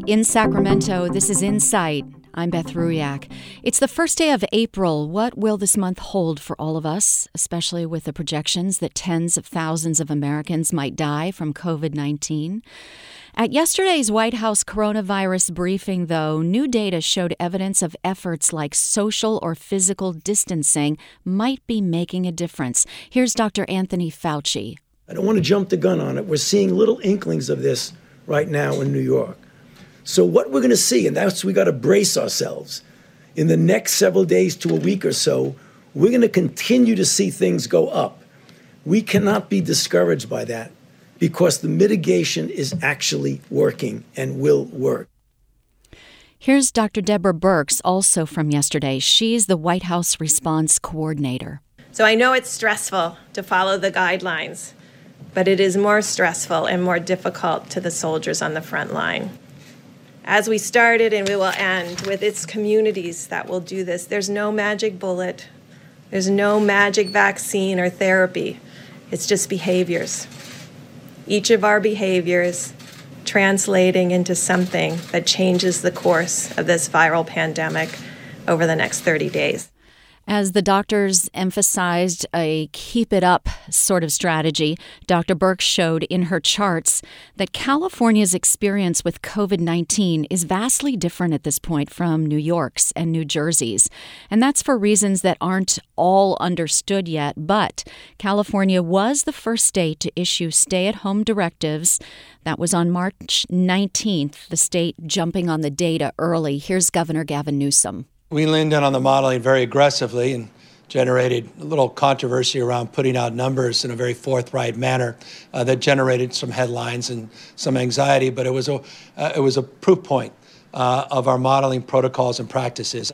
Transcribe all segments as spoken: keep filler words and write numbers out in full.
In Sacramento, this is Insight. I'm Beth Ruyak. It's the first day of April. What will this month hold for all of us, especially with the projections that tens of thousands of Americans might die from covid nineteen? At yesterday's White House coronavirus briefing, though, new data showed evidence of efforts like social or physical distancing might be making a difference. Here's Doctor Anthony Fauci. I don't want to jump the gun on it. We're seeing little inklings of this right now in New York. So what we're going to see, and that's we got to brace ourselves, in the next several days to a week or so, we're going to continue to see things go up. We cannot be discouraged by that because the mitigation is actually working and will work. Here's Doctor Deborah Birx, also from yesterday. She's the White House response coordinator. So I know it's stressful to follow the guidelines, but it is more stressful and more difficult to the soldiers on the front line. As we started and we will end with its communities that will do this, there's no magic bullet. There's no magic vaccine or therapy. It's just behaviors. Each of our behaviors translating into something that changes the course of this viral pandemic over the next thirty days. As the doctors emphasized a keep it up sort of strategy, Doctor Birx showed in her charts that California's experience with covid nineteen is vastly different at this point from New York's and New Jersey's. And that's for reasons that aren't all understood yet. But California was the first state to issue stay-at-home directives. That was on March nineteenth, the state jumping on the data early. Here's Governor Gavin Newsom. We leaned in on the modeling very aggressively and generated a little controversy around putting out numbers in a very forthright manner uh, that generated some headlines and some anxiety, but it was a, uh, it was a proof point uh, of our modeling protocols and practices.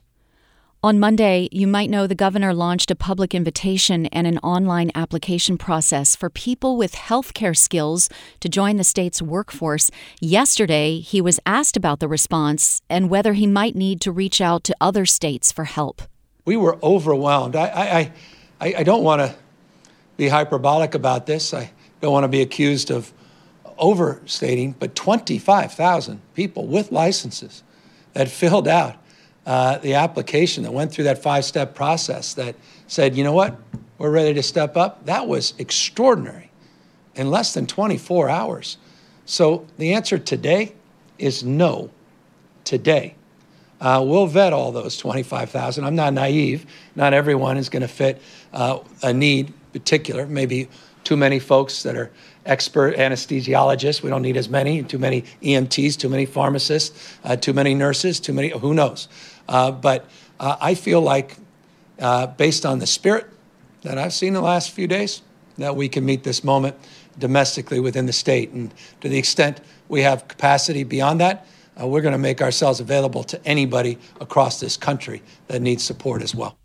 On Monday, you might know the governor launched a public invitation and an online application process for people with healthcare skills to join the state's workforce. Yesterday, he was asked about the response and whether he might need to reach out to other states for help. We were overwhelmed. I, I, I, I don't want to be hyperbolic about this. I don't want to be accused of overstating, but twenty-five thousand people with licenses that filled out Uh, the application that went through that five-step process that said, you know what, we're ready to step up. That was extraordinary in less than twenty-four hours. So the answer today is no, today. Uh, we'll vet all those twenty-five thousand. I'm not naive. Not everyone is going to fit uh, a need particular, maybe too many folks that are expert anesthesiologists. We don't need as many, too many E M Ts, too many pharmacists, uh, too many nurses, too many, who knows? Uh, but uh, I feel like, uh, based on the spirit that I've seen the last few days, that we can meet this moment domestically within the state. And to the extent we have capacity beyond that, uh, we're going to make ourselves available to anybody across this country that needs support as well.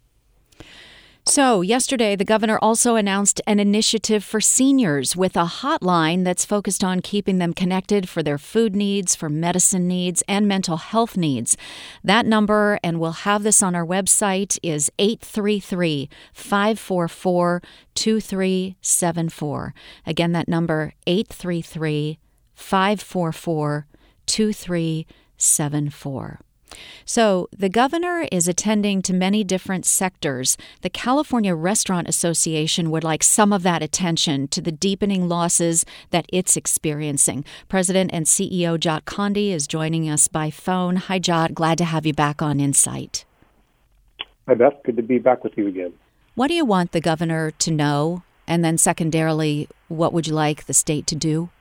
So yesterday, the governor also announced an initiative for seniors with a hotline that's focused on keeping them connected for their food needs, for medicine needs, and mental health needs. That number, and we'll have this on our website, is eight three three, five four four, two three seven four. Again, that number, eight three three, five four four, two three seven four. So the governor is attending to many different sectors. The California Restaurant Association would like some of that attention to the deepening losses that it's experiencing. President and C E O Jot Condi is joining us by phone. Hi, Jot. Glad to have you back on Insight. Hi, Beth. Good to be back with you again. What do you want the governor to know? And then secondarily, what would you like the state to do?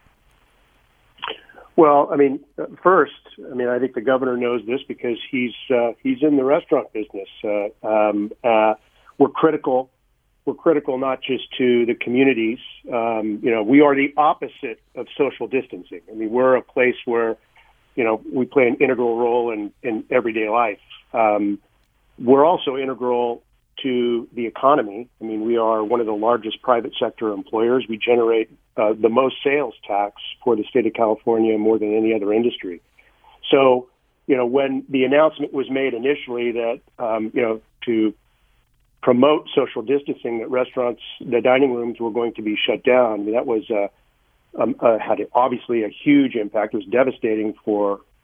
Well, I mean, first, I mean, I think the governor knows this because he's uh, he's in the restaurant business. Uh, um, uh, we're critical. We're critical not just to the communities. Um, you know, we are the opposite of social distancing. I mean, we're a place where, you know, we play an integral role in, in everyday life. Um, we're also integral to the economy. I mean, we are one of the largest private sector employers. We generate uh, the most sales tax for the state of California more than any other industry. So, you know, when the announcement was made initially that, um, you know, to promote social distancing, that restaurants, the dining rooms were going to be shut down, I mean, that was uh, um, uh, had obviously a huge impact. It was devastating for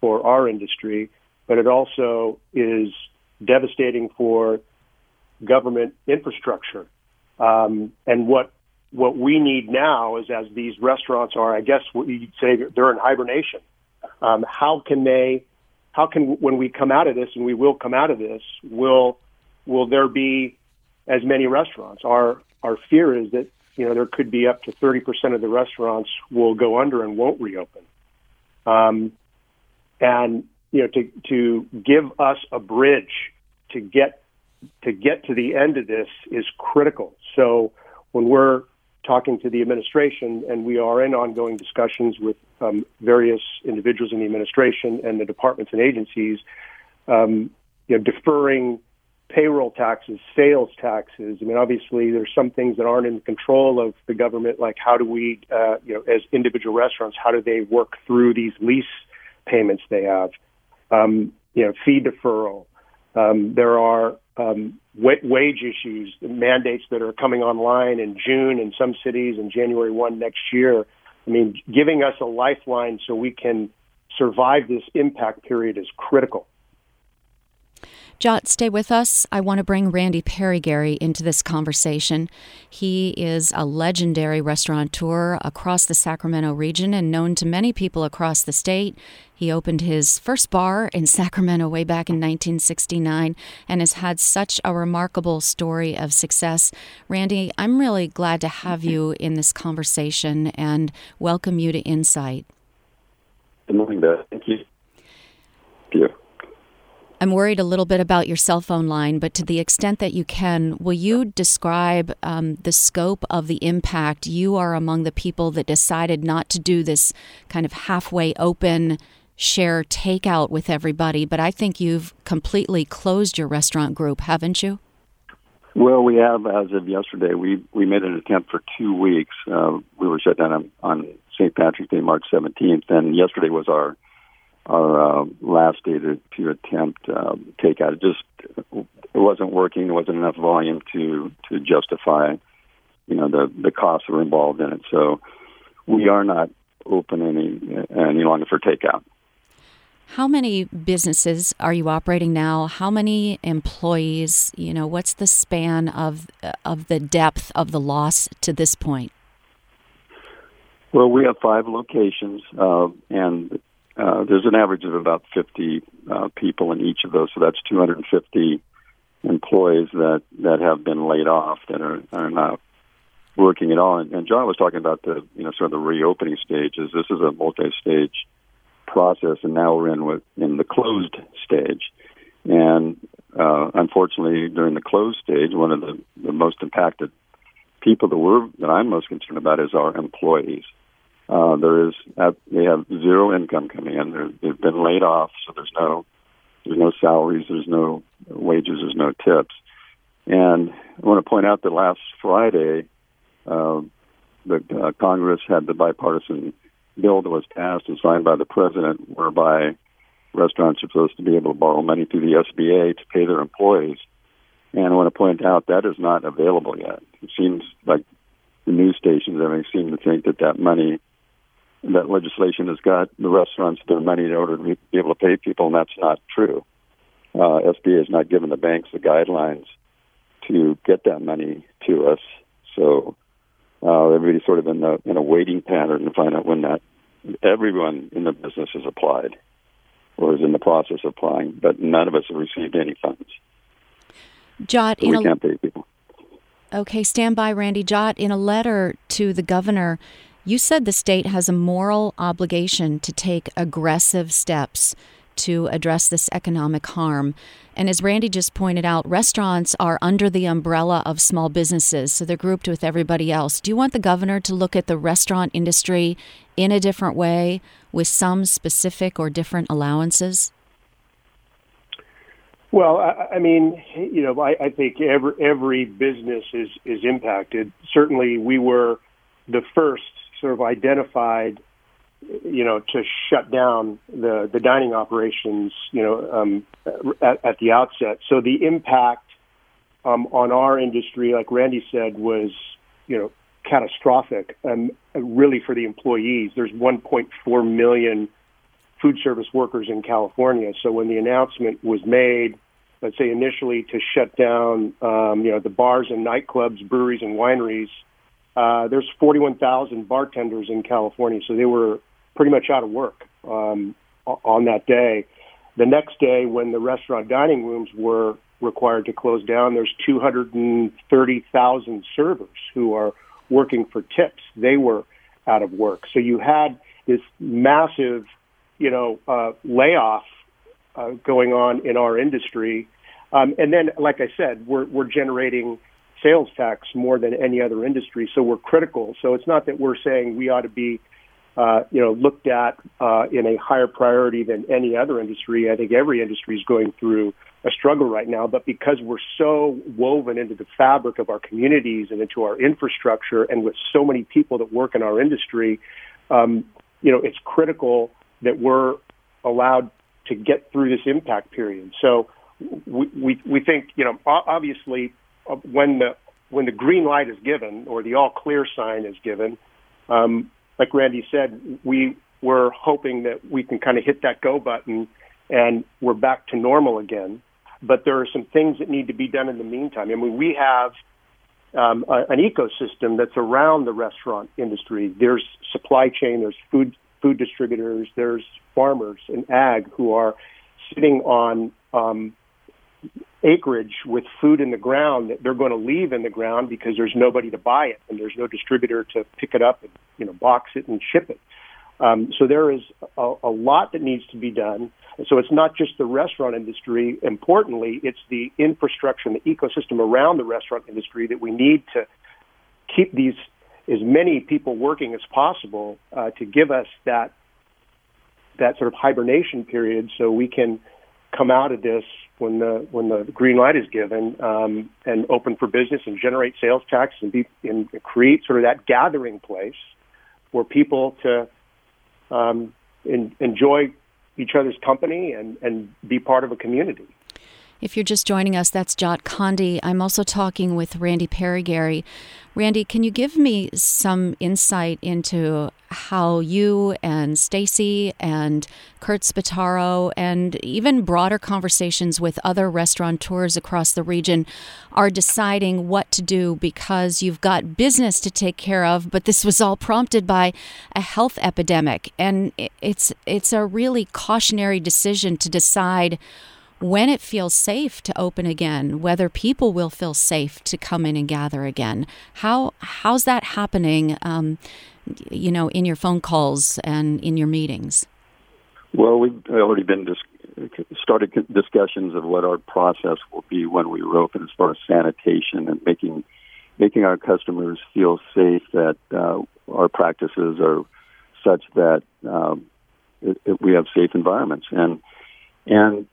for our industry, but it also is devastating for government infrastructure. Um, and what what we need now is, as these restaurants are, I guess what you'd say, they're in hibernation. Um, how can they, how can, when we come out of this, and we will come out of this, will will there be as many restaurants? Our our fear is that, you know, there could be up to thirty percent of the restaurants will go under and won't reopen. Um, and, you know, to to give us a bridge to get to get to the end of this is critical. So when we're talking to the administration, and we are in ongoing discussions with um, various individuals in the administration and the departments and agencies, um, you know, deferring payroll taxes, sales taxes. I mean, obviously, there's some things that aren't in control of the government, like how do we, uh, you know, as individual restaurants, how do they work through these lease payments they have? Um, you know, fee deferral. Um, there are um, wa- wage issues, mandates that are coming online in June in some cities and January first next year. I mean, giving us a lifeline so we can survive this impact period is critical. Jot, stay with us. I want to bring Randy Perigary into this conversation. He is a legendary restaurateur across the Sacramento region and known to many people across the state. He opened his first bar in Sacramento way back in nineteen sixty-nine and has had such a remarkable story of success. Randy, I'm really glad to have you in this conversation and welcome you to Insight. Good morning, Beth. Thank you. Thank you. I'm worried a little bit about your cell phone line, but to the extent that you can, will you describe um, the scope of the impact? You are among the people that decided not to do this kind of halfway open share takeout with everybody, but I think you've completely closed your restaurant group, haven't you? Well, we have, as of yesterday. We we made an attempt for two weeks. Uh, we were shut down on, on Saint Patrick's Day, March seventeenth, and yesterday was our our uh, last day to, to attempt uh, takeout. It just it wasn't working. There wasn't enough volume to to justify, you know, the the costs that were involved in it. So we are not open any any longer for takeout. How many businesses are you operating now? How many employees? You know, what's the span of of the depth of the loss to this point? Well, we have five locations, uh, and Uh, there's an average of about fifty uh, people in each of those, so that's two hundred fifty employees that, that have been laid off that are, are not working at all. And, and John was talking about the you know sort of the reopening stages. This is a multi-stage process, and now we're in with in the closed stage. And uh, unfortunately, during the closed stage, one of the, the most impacted people that we're that I'm most concerned about is our employees. Uh, there is, uh, they have zero income coming in. They're, they've been laid off, so there's no, there's no salaries, there's no wages, there's no tips. And I want to point out that last Friday, uh, the uh, Congress had the bipartisan bill that was passed and signed by the president, whereby restaurants are supposed to be able to borrow money through the S B A to pay their employees. And I want to point out that is not available yet. It seems like the news stations, I mean, seem to think that that money, that legislation has got the restaurants their money in order to be able to pay people, and that's not true. Uh, S B A has not given the banks the guidelines to get that money to us, so uh, everybody's sort of in, the, in a waiting pattern to find out when that everyone in the business has applied or is in the process of applying, but none of us have received any funds. Jot, so in we a, can't pay people. Okay, stand by, Randy. Jot, in a letter to the governor, you said the state has a moral obligation to take aggressive steps to address this economic harm. And as Randy just pointed out, restaurants are under the umbrella of small businesses, so they're grouped with everybody else. Do you want the governor to look at the restaurant industry in a different way with some specific or different allowances? Well, I, I mean, you know, I, I think every every business is, is impacted. Certainly, we were the first sort of identified, you know, to shut down the, the dining operations, you know, um, at, at the outset. So the impact um, on our industry, like Randy said, was, you know, catastrophic, um, really for the employees. There's one point four million food service workers in California. So when the announcement was made, let's say initially to shut down, um, you know, the bars and nightclubs, breweries and wineries, uh, there's forty-one thousand bartenders in California, so they were pretty much out of work um, on that day. The next day, when the restaurant dining rooms were required to close down, there's two hundred thirty thousand servers who are working for tips. They were out of work. So you had this massive, you know, uh, layoff uh, going on in our industry. Um, and then, like I said, we're, we're generating sales tax more than any other industry. So we're critical. So it's not that we're saying we ought to be, uh, you know, looked at uh, in a higher priority than any other industry. I think every industry is going through a struggle right now, but because we're so woven into the fabric of our communities and into our infrastructure, and with so many people that work in our industry, um, you know, it's critical that we're allowed to get through this impact period. So we we, we think, you know, obviously uh, when the when the green light is given or the all clear sign is given, um, like Randy said, we we're hoping that we can kind of hit that go button and we're back to normal again. But there are some things that need to be done in the meantime. I mean, we have um, a, an ecosystem that's around the restaurant industry. There's supply chain, there's food food distributors, there's farmers and ag who are sitting on um, acreage with food in the ground that they're going to leave in the ground because there's nobody to buy it and there's no distributor to pick it up and, you know, box it and ship it. Um, so there is a, a lot that needs to be done. And so it's not just the restaurant industry. Importantly, it's the infrastructure and the ecosystem around the restaurant industry that we need to keep these as many people working as possible uh, to give us that that sort of hibernation period, so we can come out of this when the when the green light is given um, and open for business and generate sales tax and be and create sort of that gathering place for people to um, in, enjoy each other's company and, and be part of a community. If you're just joining us, that's Jot Condi. I'm also talking with Randy Perigary. Randy, can you give me some insight into how you and Stacy and Kurt Spataro and even broader conversations with other restaurateurs across the region are deciding what to do, because you've got business to take care of, but this was all prompted by a health epidemic. And it's it's a really cautionary decision to decide when it feels safe to open again, whether people will feel safe to come in and gather again. How how's that happening, um, you know, in your phone calls and in your meetings? Well, we've already been dis- started discussions of what our process will be when we reopen, as far as sanitation and making making our customers feel safe, that uh, our practices are such that um, it, it, we have safe environments. And and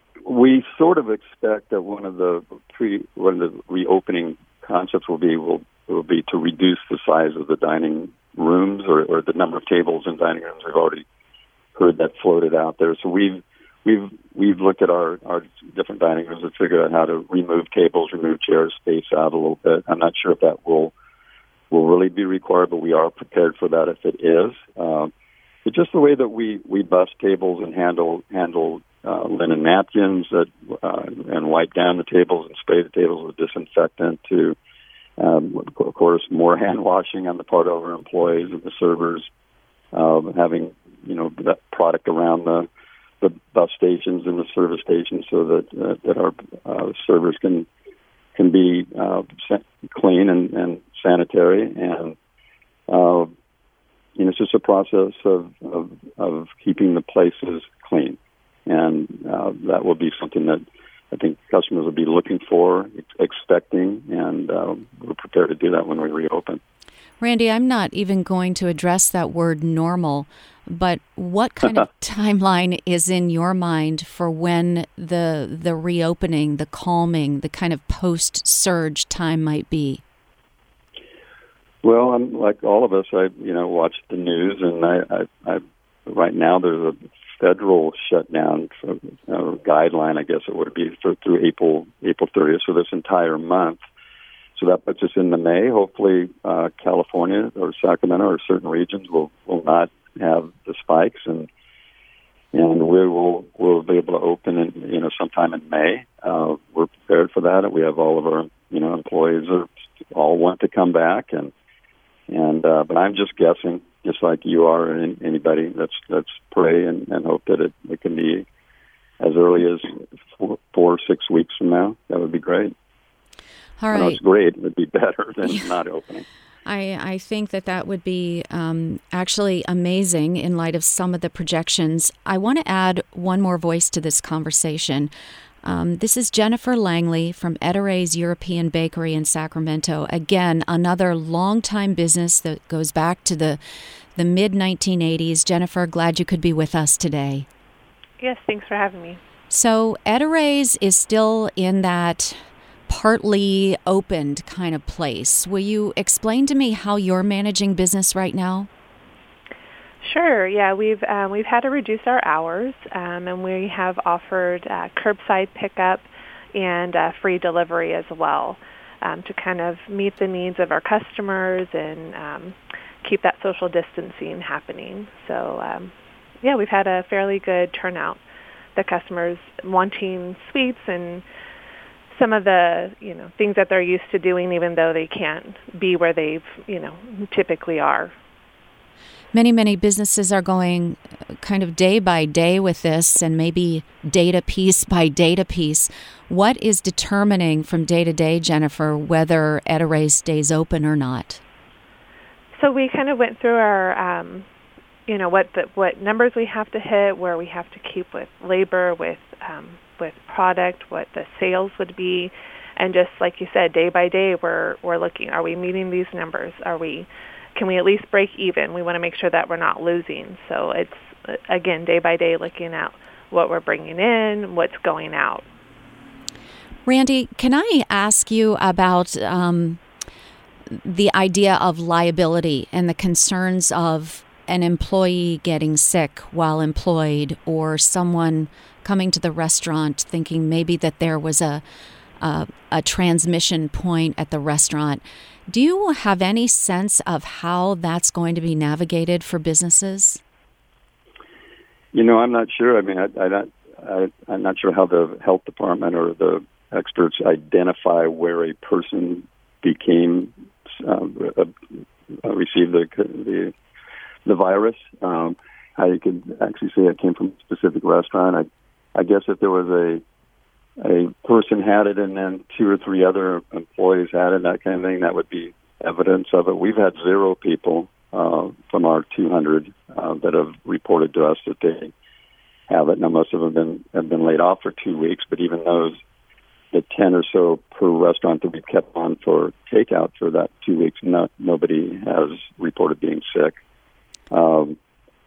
we sort of expect that one of the pre one of the reopening concepts will be will will be to reduce the size of the dining rooms or, or the number of tables in dining rooms. We've already heard that floated out there. So we've we've we've looked at our, our different dining rooms and figured out how to remove tables, remove chairs, space out a little bit. I'm not sure if that will will really be required, but we are prepared for that if it is. Um, it's just the way that we, we bus tables and handle handle uh, linen napkins that uh, and wipe down the tables and spray the tables with disinfectant. To um, of course, more hand washing on the part of our employees and the servers, um, having you know that product around the the bus stations and the service stations, so that uh, that our uh, servers can can be uh, clean and, and sanitary, and uh, you know it's just a process of, of of keeping the places clean, and uh, that will be something that I think customers will be looking for, expecting, and uh, we're prepared to do that when we reopen. Randy, I'm not even going to address that word normal, but what kind of timeline is in your mind for when the the reopening, the calming, the kind of post-surge time might be? Well, I'm like all of us. I you know watch the news, and I, I, I right now there's a federal shutdown for, uh, guideline, I guess it would be, for, through April April thirtieth. So this entire month. So that puts us into May. Hopefully, uh, California or Sacramento or certain regions will, will not have the spikes, and and we will we'll be able to open in, you know, sometime in May. Uh, we're prepared for that. We have all of our, you know, employees are all want to come back, and and uh, but I'm just guessing, just like you are, and anybody. Let's let's pray and, and hope that it, it can be as early as four, four or six weeks from now. That would be great. All right. I know it's great. It would be better than yeah. not opening. I, I think that that would be um, actually amazing in light of some of the projections. I want to add one more voice to this conversation. Um, this is Jennifer Langley from Edare's European Bakery in Sacramento. Again, another longtime business that goes back to the, the mid nineteen eighties. Jennifer, glad you could be with us today. Yes, thanks for having me. So Edare's is still in that partly opened kind of place. Will you explain to me how you're managing business right now? Sure. Yeah, we've um, we've had to reduce our hours, um, and we have offered uh, curbside pickup and uh, free delivery as well, um, to kind of meet the needs of our customers and um, keep that social distancing happening. So, um, yeah, we've had a fairly good turnout. The customers wanting sweets and some of the, you know, things that they're used to doing, even though they can't be where they've, you know, typically are. Many, many businesses are going kind of day by day with this, and maybe data piece by data piece. What is determining from day to day, Jennifer, whether Edare stays open or not? So we kind of went through our, um, you know, what the, what numbers we have to hit, where we have to keep with labor, with um, with product, what the sales would be, and just like you said, day by day, we're we're looking. Are we meeting these numbers? Are we? Can we at least break even? We want to make sure that we're not losing. So it's again day by day, looking at what we're bringing in, what's going out. Randy, can I ask you about um, the idea of liability and the concerns of an employee getting sick while employed, or someone coming to the restaurant thinking maybe that there was a, a a transmission point at the restaurant? Do you have any sense of how that's going to be navigated for businesses? You know, I'm not sure. I mean, I, I not, I, I'm not sure how the health department or the experts identify where a person became um, uh, uh, received the the the virus. Um, how you could actually say it came from a specific restaurant. I I guess if there was a a person had it and then two or three other employees had it, that kind of thing, that would be evidence of it. We've had zero people uh, from our two hundred uh, that have reported to us that they have it. Now, most of them have been, have been laid off for two weeks, but even those, the ten or so per restaurant that we've kept on for takeout for that two weeks, not, nobody has reported being sick. Um,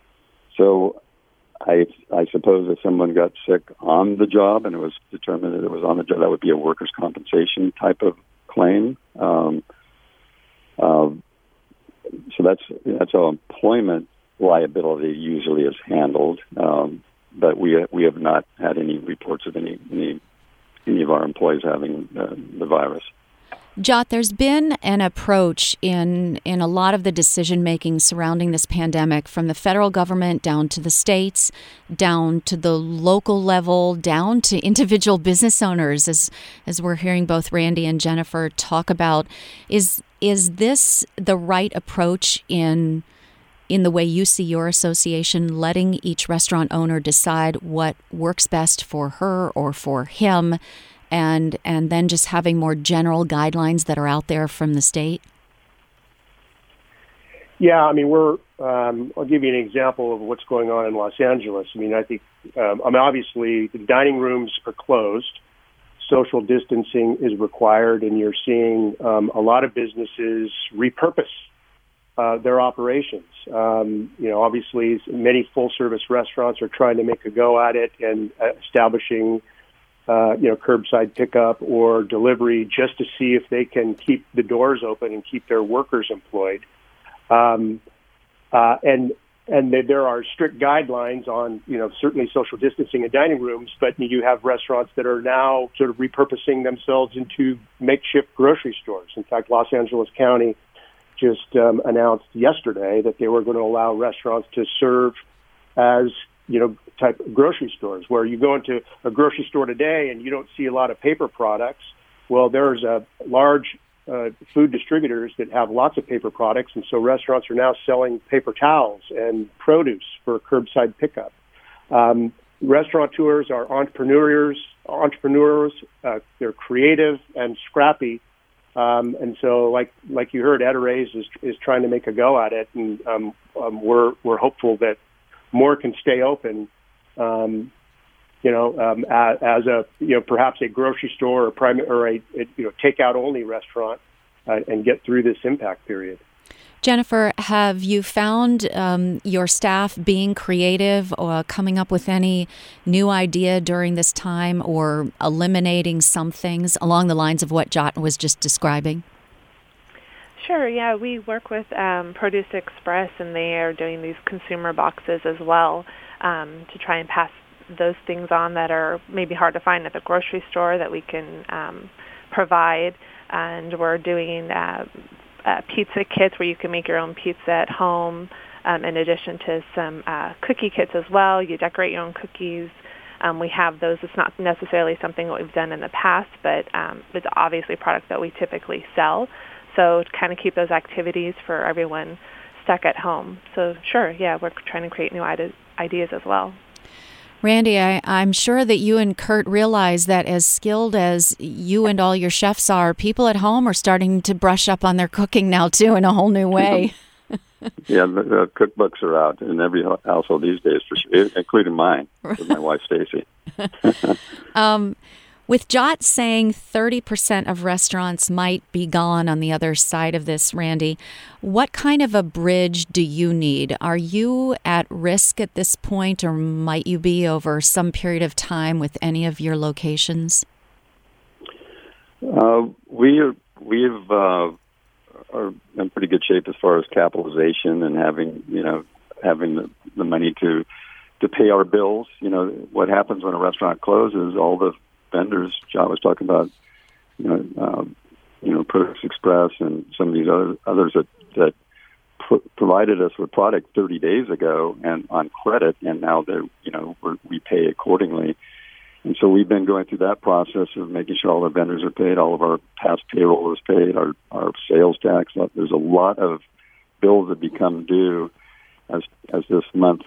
so I, I suppose if someone got sick on the job and it was determined that it was on the job, that would be a workers' compensation type of claim. Um, uh, so that's that's how employment liability usually is handled. Um, but we we have not had any reports of any any, any of our employees having uh, the virus. Jot, there's been an approach in in a lot of the decision-making surrounding this pandemic, from the federal government down to the states, down to the local level, down to individual business owners, as as we're hearing both Randy and Jennifer talk about. Is is this the right approach in in the way you see your association, letting each restaurant owner decide what works best for her or for him, and and then just having more general guidelines that are out there from the state? Yeah, I mean, we're, um, I'll give you an example of what's going on in Los Angeles. I mean, I think, um, I mean, obviously the dining rooms are closed. Social distancing is required, and you're seeing um, a lot of businesses repurpose uh, their operations. Um, you know, obviously many full-service restaurants are trying to make a go at it and uh, establishing Uh, you know, curbside pickup or delivery just to see if they can keep the doors open and keep their workers employed. Um, uh, and and there are strict guidelines on, you know, certainly social distancing in dining rooms, but you have restaurants that are now sort of repurposing themselves into makeshift grocery stores. In fact, Los Angeles County just um, announced yesterday that they were going to allow restaurants to serve as you know, type of grocery stores, where you go into a grocery store today and you don't see a lot of paper products. Well, there's a large uh, food distributors that have lots of paper products, and so restaurants are now selling paper towels and produce for curbside pickup. Um, restaurateurs are entrepreneurs. Entrepreneurs, uh, they're creative and scrappy, um, and so, like like you heard, Edares is is trying to make a go at it, and um, um, we're we're hopeful that more can stay open. Um, you know, um, as, as a you know perhaps a grocery store or prime or a, a you know takeout only restaurant, uh, and get through this impact period. Jennifer, have you found um, your staff being creative or coming up with any new idea during this time, or eliminating some things along the lines of what Jot was just describing? Sure, yeah. We work with um, Produce Express, and they are doing these consumer boxes as well um, to try and pass those things on that are maybe hard to find at the grocery store that we can um, provide. And we're doing uh, Uh, pizza kits where you can make your own pizza at home, um, in addition to some uh, cookie kits as well. You decorate your own cookies. Um, we have those. It's not necessarily something that we've done in the past, but um, it's obviously a product that we typically sell. So to kind of keep those activities for everyone stuck at home. So sure, yeah, we're trying to create new ide- ideas as well. Randy, I, I'm sure that you and Kurt realize that as skilled as you and all your chefs are, people at home are starting to brush up on their cooking now, too, in a whole new way. Yeah, the, the cookbooks are out in every household these days, for sure, including mine, with my wife, Stacy. um, with Jot saying thirty percent of restaurants might be gone on the other side of this, Randy, what kind of a bridge do you need? Are you at risk at this point, or might you be over some period of time with any of your locations? Uh, we are, we've uh, are in pretty good shape as far as capitalization and having, you know, having the, the money to to pay our bills. You know, what happens when a restaurant closes, all the vendors John was talking about, you know, um, you know, Produce Express and some of these other others that that pr- provided us with product thirty days ago and on credit, and now they're, you know, we're, we pay accordingly. And so we've been going through that process of making sure all our vendors are paid, all of our past payroll is paid, our our sales tax. There's a lot of bills that become due as as this month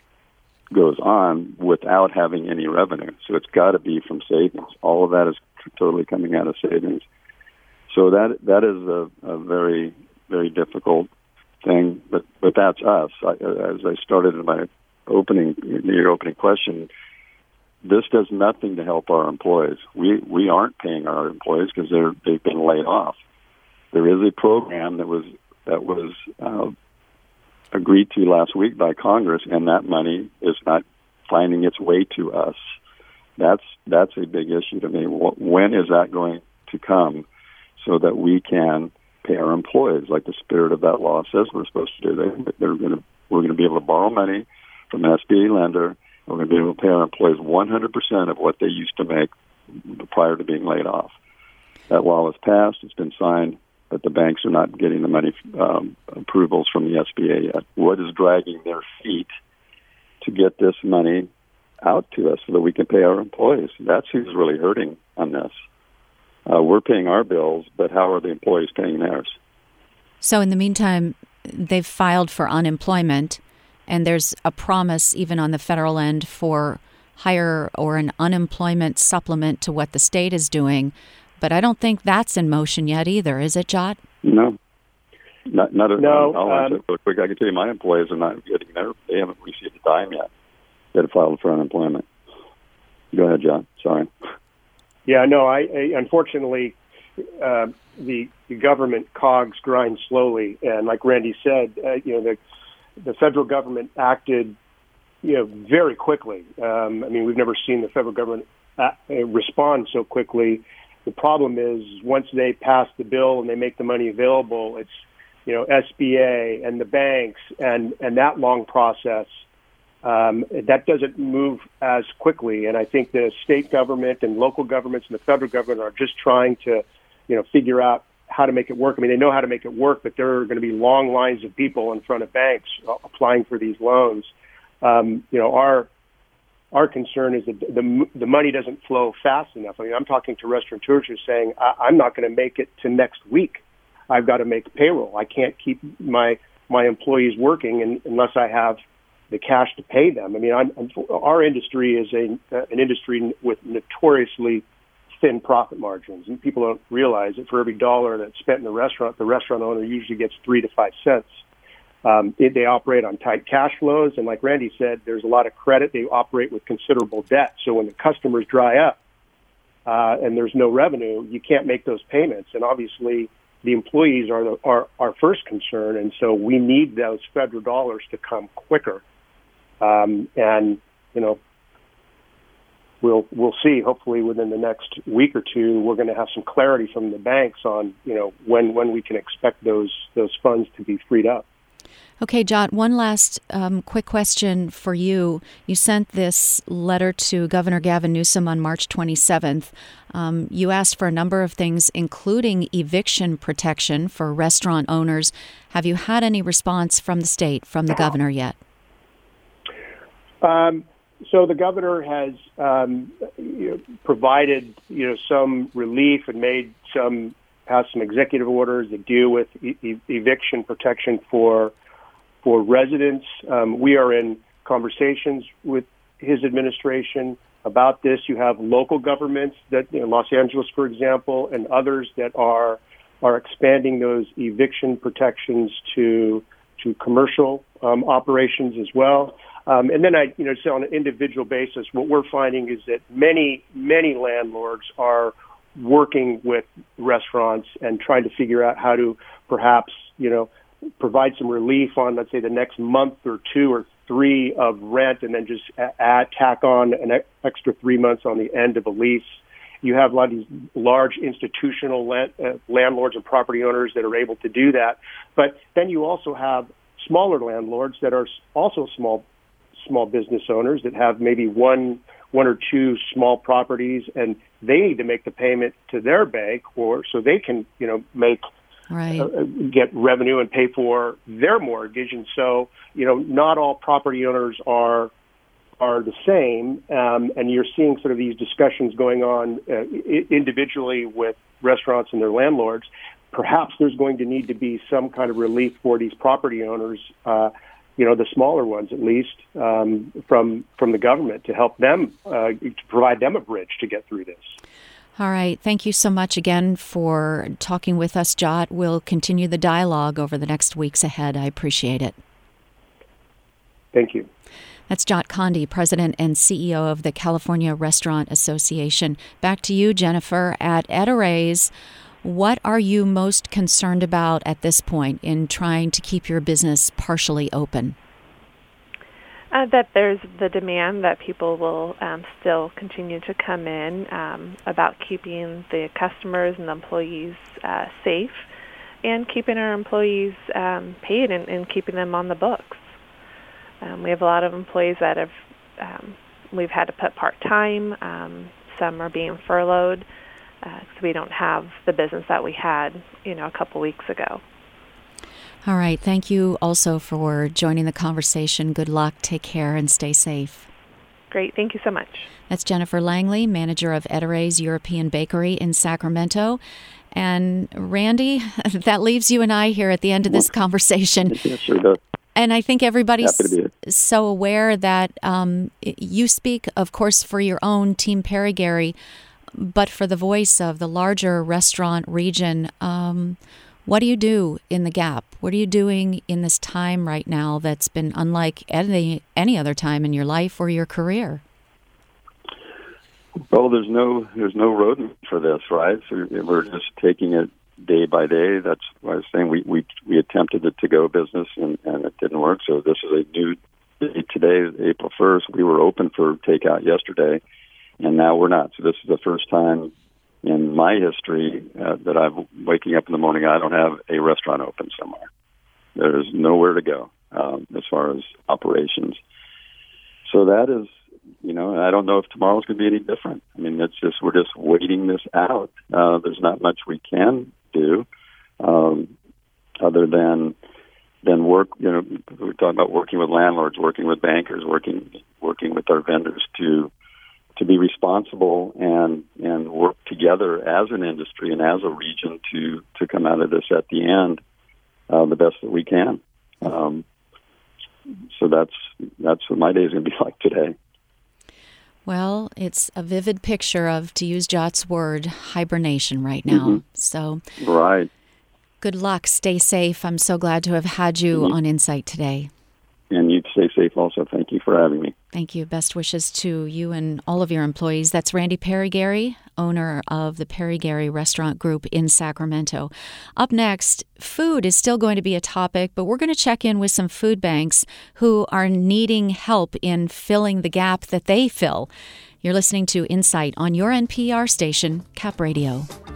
goes on without having any revenue. So it's got to be from savings. All of that is totally coming out of savings. So that that is a, a very, very difficult thing. But but that's us. I, as I started in my opening, in your opening question, this does nothing to help our employees. We we aren't paying our employees because they're they've been laid off. There is a program that was that was uh, agreed to last week by Congress, and that money is not finding its way to us. That's that's a big issue to me. When is that going to come so that we can pay our employees like the spirit of that law says we're supposed to do? They, they're going to we're going to be able to borrow money from an S B A lender. We're going to be able to pay our employees one hundred percent of what they used to make prior to being laid off. That law is passed. It's been signed. But the banks are not getting the money um, approvals from the S B A yet. What is dragging their feet to get this money out to us so that we can pay our employees? That's who's really hurting on this. Uh, we're paying our bills, but how are the employees paying theirs? So in the meantime, they've filed for unemployment, and there's a promise even on the federal end for higher or an unemployment supplement to what the state is doing. But I don't think that's in motion yet either, is it, Jot? No. Not, not at no, all. Um, real quick, I can tell you my employees are not getting their, they haven't received a dime yet. They had filed for unemployment. Go ahead, John. Sorry. Yeah, no, I, I unfortunately, uh, the, the government cogs grind slowly. And like Randy said, uh, you know, the, the federal government acted, you know, very quickly. Um, I mean, we've never seen the federal government uh, respond so quickly. The problem is once they pass the bill and they make the money available, it's, you know, S B A and the banks and, and that long process, um, that doesn't move as quickly. And I think the state government and local governments and the federal government are just trying to, you know, figure out how to make it work. I mean, they know how to make it work, but there are going to be long lines of people in front of banks applying for these loans. Um, you know, our our concern is that the the money doesn't flow fast enough. I mean, I'm talking to restaurateurs who are saying, I, I'm not going to make it to next week. I've got to make payroll. I can't keep my my employees working in, unless I have the cash to pay them. I mean, I'm, I'm, our industry is a uh, an industry with notoriously thin profit margins, and people don't realize that for every dollar that's spent in the restaurant, the restaurant owner usually gets three to five cents. Um, it, they operate on tight cash flows, and like Randy said, there's a lot of credit. They operate with considerable debt. So when the customers dry up uh, and there's no revenue, you can't make those payments. And obviously, the employees are the, are our first concern, and so we need those federal dollars to come quicker. Um, and you know, we'll we'll see. Hopefully, within the next week or two, we're going to have some clarity from the banks on you know when when we can expect those those funds to be freed up. Okay, Jot, one last um, quick question for you. You sent this letter to Governor Gavin Newsom on March twenty-seventh. Um, you asked for a number of things, including eviction protection for restaurant owners. Have you had any response from the state, from the governor yet? Um, so the governor has um, you know, provided you know some relief and made some passed some executive orders that deal with e- e- eviction protection for. For residents. Um, we are in conversations with his administration about this. You have local governments that, you know, Los Angeles, for example, and others that are are expanding those eviction protections to to commercial um, operations as well. Um, and then I, you know, so on an individual basis, what we're finding is that many many landlords are working with restaurants and trying to figure out how to perhaps, you know, provide some relief on, let's say, the next month or two or three of rent, and then just add, tack on an extra three months on the end of a lease. You have a lot of these large institutional land, uh, landlords and property owners that are able to do that. But then you also have smaller landlords that are also small small business owners that have maybe one one or two small properties, and they need to make the payment to their bank, or so they can, you know, make Right. Uh, get revenue and pay for their mortgage. And so, you know, not all property owners are are the same. Um, and you're seeing sort of these discussions going on uh, individually with restaurants and their landlords. Perhaps there's going to need to be some kind of relief for these property owners, uh, you know, the smaller ones at least, um, from from the government to help them, uh, to provide them a bridge to get through this. All right. Thank you so much again for talking with us, Jot. We'll continue the dialogue over the next weeks ahead. I appreciate it. Thank you. That's Jot Condi, President and C E O of the California Restaurant Association. Back to you, Jennifer. At Eat-A-Raise, what are you most concerned about at this point in trying to keep your business partially open? Uh, that there's the demand that people will um, still continue to come in um, about keeping the customers and the employees uh, safe and keeping our employees um, paid and, and keeping them on the books. Um, we have a lot of employees that have um, we've had to put part-time. Um, some are being furloughed because uh, we don't have the business that we had, you know, a couple weeks ago. All right. Thank you also for joining the conversation. Good luck. Take care and stay safe. Great. Thank you so much. That's Jennifer Langley, manager of Eat-A-Raise European Bakery in Sacramento. And Randy, that leaves you and I here at the end of this conversation. Yes, sure does. And I think everybody's so aware that um, you speak, of course, for your own Team Perry Gary, but for the voice of the larger restaurant region. Um, what do you do in the Gap? What are you doing in this time right now that's been unlike any, any other time in your life or your career? Well, there's no there's no roadmap for this, right? So we're just taking it day by day. That's why I was saying we we, we attempted the to-go business and, and it didn't work. So this is a new day. Today, April first. We were open for takeout yesterday, and now we're not. So this is the first time in my history uh, that I'm waking up in the morning, I don't have a restaurant open somewhere. There's nowhere to go um, as far as operations. So that is, you know, I don't know if tomorrow's going to be any different. I mean, it's just, we're just waiting this out. Uh, there's not much we can do um, other than than work. You know, we're talking about working with landlords, working with bankers, working, working working with our vendors to to be responsible and and work together as an industry and as a region to to come out of this at the end uh, the best that we can. Um, so that's that's what my day is going to be like today. Well, it's a vivid picture of, to use Jot's word, hibernation right now. Mm-hmm. So, right. Good luck. Stay safe. I'm so glad to have had you mm-hmm. on Insight today. And you stay safe also. Thank you for having me. Thank you. Best wishes to you and all of your employees. That's Randy Perry-Gary, owner of the Perry-Gary Restaurant Group in Sacramento. Up next, food is still going to be a topic, but we're going to check in with some food banks who are needing help in filling the gap that they fill. You're listening to Insight on your N P R station, Cap Radio.